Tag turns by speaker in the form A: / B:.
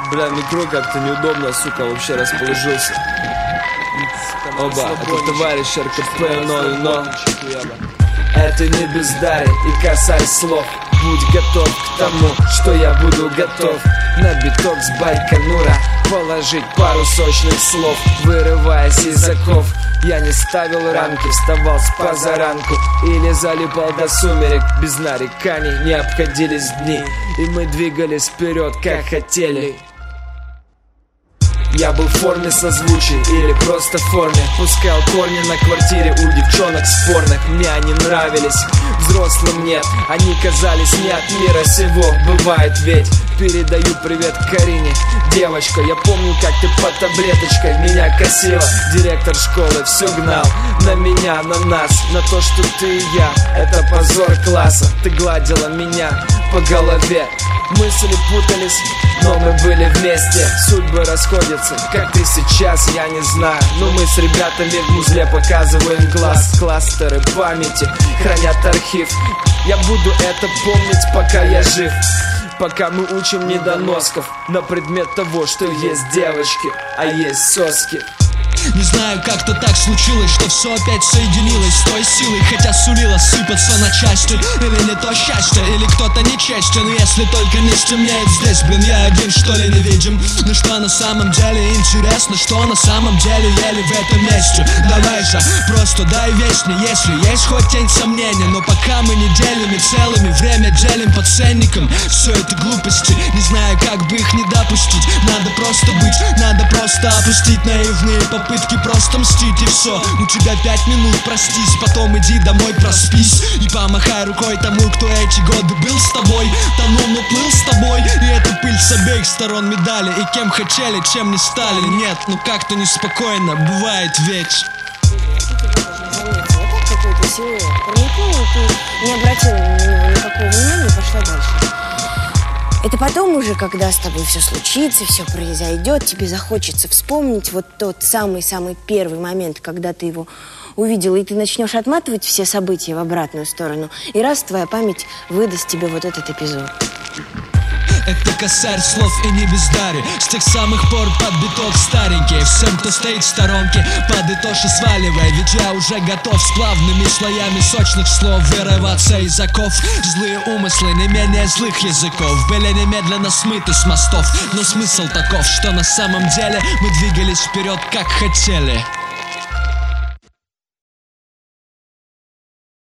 A: Бля, метро как-то неудобно, сука, вообще расположился. Оба, это товарищ РКП, но это не бездарие и косарь слов. Будь готов к тому, что я буду готов на биток с Байконура положить пару сочных слов, вырываясь из оков. Я не ставил рамки, вставал с позаранку или залипал до сумерек. Без нареканий не обходились дни, и мы двигались вперед, как хотели. Я был в форме созвучий или просто в форме. Пускал корни на квартире у девчонок спорных. Мне они нравились, взрослым нет. Они казались не от мира сего. Бывает ведь. Передаю привет Карине. Девочка, я помню, как ты под таблеточкой меня косила. Директор школы все гнал на меня, на нас, на то, что ты и я. Это позор класса. Ты гладила меня по голове. Мысли путались, но мы были вместе. Судьбы расходятся, как ты сейчас, я не знаю. Но мы с ребятами в музле показываем глаз. Кластеры памяти хранят архив. Я буду это помнить, пока я жив. Пока мы учим недоносков на предмет того, что есть девочки, а есть соски.
B: Не знаю, как-то так случилось, что все опять соединилось с той силой, хотя сулило сыпаться на части. Или не то счастье, или кто-то нечестен. Если только не стемнеет здесь, блин, я один, что ли, не видим. Но что на самом деле интересно, что на самом деле ели в этом месте. Давай же, просто дай весть мне, если есть хоть тень сомнения. Но пока мы неделями целыми время делим по ценникам. Все это глупости, не знаю, как бы их не допустить. Надо просто быть, надо просто опустить наивные попытки просто мстить, и все. У тебя 5 минут, простись, потом иди домой, проспись. И помахай рукой тому, кто эти годы был с тобой. Тонул, но плыл с тобой. И это пыль с обеих сторон медали. И кем хотели, чем не стали. Нет, ну как-то неспокойно, бывает ведь.
C: Вот так какой-то силуэт проникнул, и ты не обратила на него никакого внимания и пошла дальше. Это потом уже, когда с тобой все случится, все произойдет, тебе захочется вспомнить вот тот самый-самый первый момент, когда ты его увидела, и ты начнешь отматывать все события в обратную сторону, и раз твоя память выдаст тебе вот этот эпизод.
B: Это косарь слов и не бездарие. С тех самых пор под биток старенькие. Всем, кто стоит в сторонке, подытожь и сваливай. Ведь я уже готов с плавными слоями сочных слов вырываться из оков. Злые умыслы не менее злых языков были немедленно смыты с мостов. Но смысл таков, что на самом деле мы двигались вперед, как хотели.